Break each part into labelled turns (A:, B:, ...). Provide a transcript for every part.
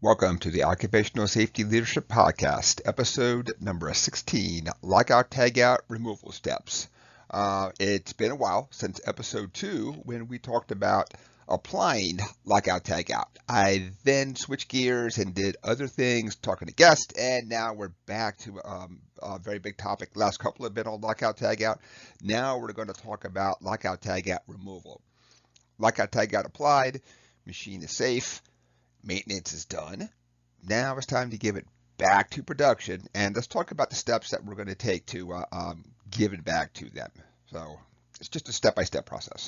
A: Welcome to the Occupational Safety Leadership Podcast, episode number 16, Lockout Tagout Removal Steps. It's been a while since episode 2 when we talked about applying Lockout Tagout. I then switched gears and did other things, talking to guests, and now we're back to a very big topic. Last couple have been on Lockout Tagout. Now we're going to talk about Lockout Tagout removal. Lockout Tagout applied, machine is safe. Maintenance is done. Now it's time to give it back to production, and let's talk about the steps that we're going to take to give it back to them. So it's just a step-by-step process.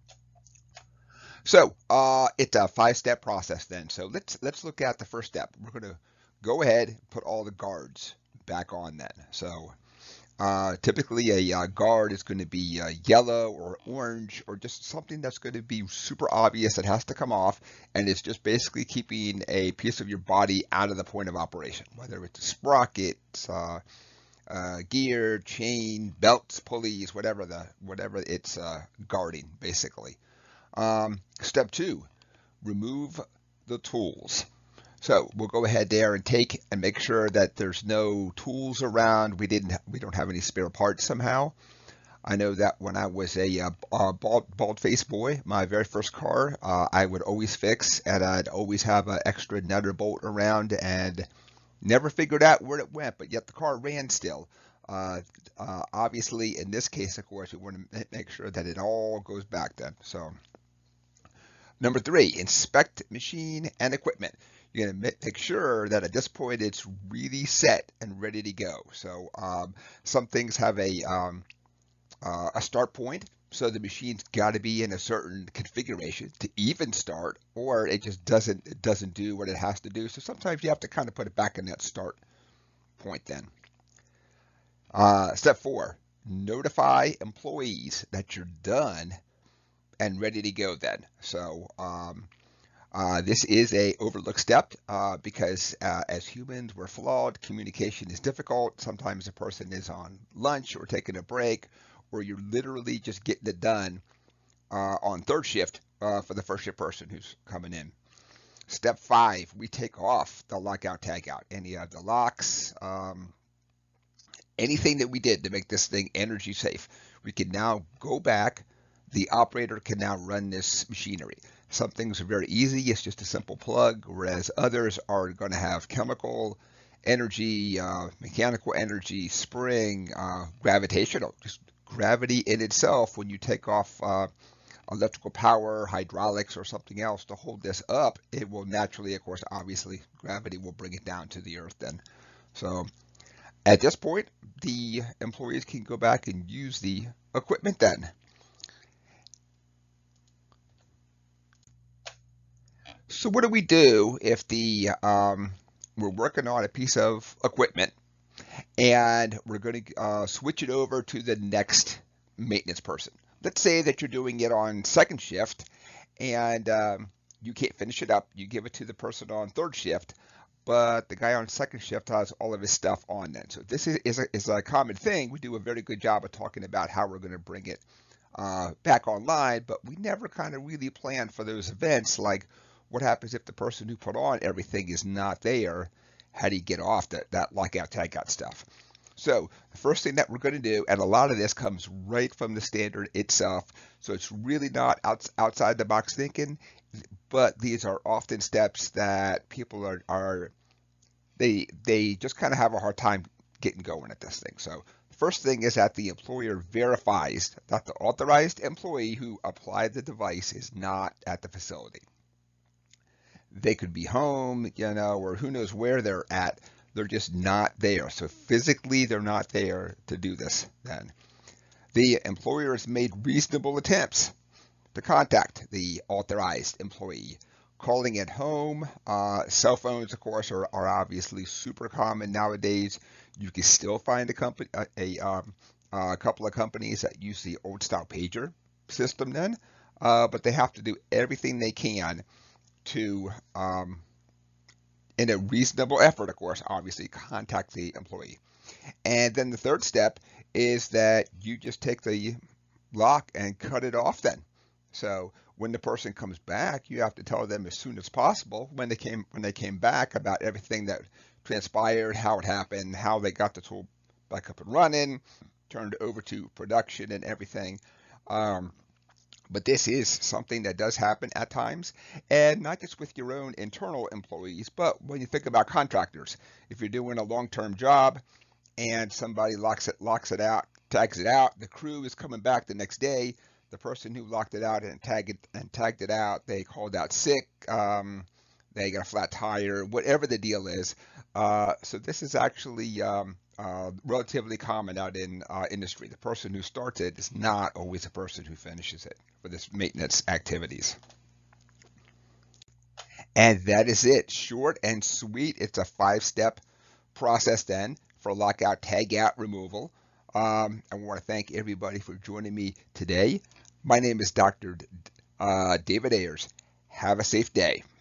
A: So it's a 5-step process then. So let's look at the first step. We're going to go ahead and put all the guards back on then. So typically a guard is going to be yellow or orange or just something that's going to be super obvious that has to come off, and it's just basically keeping a piece of your body out of the point of operation, whether it's a sprocket, gear, chain, belts, pulleys, whatever it's guarding basically. Step 2, remove the tools. So we'll go ahead there and take and make sure that there's no tools around. We don't have any spare parts somehow. I know that when I was a bald-faced boy, my very first car, I would always fix, and I'd always have an extra nut or bolt around, and never figured out where it went, but yet the car ran still. Obviously, in this case, of course, we want to make sure that it all goes back then. So, number 3, inspect machine and equipment. You're going to make sure that at this point it's really set and ready to go. So some things have a start point, so the machine's got to be in a certain configuration to even start, or it just doesn't do what it has to do. So sometimes you have to kind of put it back in that start point then. Step 4, notify employees that you're done and ready to go then. So this is a overlooked step because as humans, we're flawed. Communication is difficult. Sometimes a person is on lunch or taking a break, or you're literally just getting it done on third shift for the first shift person who's coming in. Step 5, we take off the lockout tagout. Any of the locks, anything that we did to make this thing energy safe. We can now go back. The operator can now run this machinery. Some things are very easy. It's just a simple plug, whereas others are going to have chemical energy, mechanical energy, spring, gravitational, just gravity in itself. When you take off electrical power, hydraulics, or something else to hold this up, it will naturally, of course, obviously, gravity will bring it down to the earth then. So at this point, the employees can go back and use the equipment then. So what do we do if we're working on a piece of equipment and we're going to switch it over to the next maintenance person? Let's say that you're doing it on second shift and you can't finish it up. You give it to the person on third shift, but the guy on second shift has all of his stuff on then. So this is a common thing. We do a very good job of talking about how we're going to bring it back online, but we never kind of really plan for those events, like what happens if the person who put on everything is not there? How do you get off that lockout tagout stuff? So the first thing that we're going to do, and a lot of this comes right from the standard itself, so it's really not outside the box thinking, but these are often steps that people they just kind of have a hard time getting going at this thing. So the first thing is that the employer verifies that the authorized employee who applied the device is not at the facility. They could be home, or who knows where they're at. They're just not there. So physically, they're not there to do this then. The employer has made reasonable attempts to contact the authorized employee. Calling at home, cell phones, of course, are obviously super common nowadays. You can still find a couple of companies that use the old style pager system then, but they have to do everything they can to, in a reasonable effort, of course, obviously, contact the employee. And then the third step is that you just take the lock and cut it off then. So When the person comes back, you have to tell them as soon as possible when they came back about everything that transpired, how it happened, how they got the tool back up and running, turned over to production and everything. Um, but this is something that does happen at times, and not just with your own internal employees, but when you think about contractors. If you're doing a long-term job and somebody locks it out, tags it out, the crew is coming back the next day. The person who locked it out and tagged it out, they called out sick. They got a flat tire, whatever the deal is. So this is actually relatively common out in industry. The person who starts it is not always the person who finishes it for this maintenance activities. And that is it. Short and sweet. It's a 5-step process then for lockout, tagout, removal. I want to thank everybody for joining me today. My name is Dr. David Ayers. Have a safe day.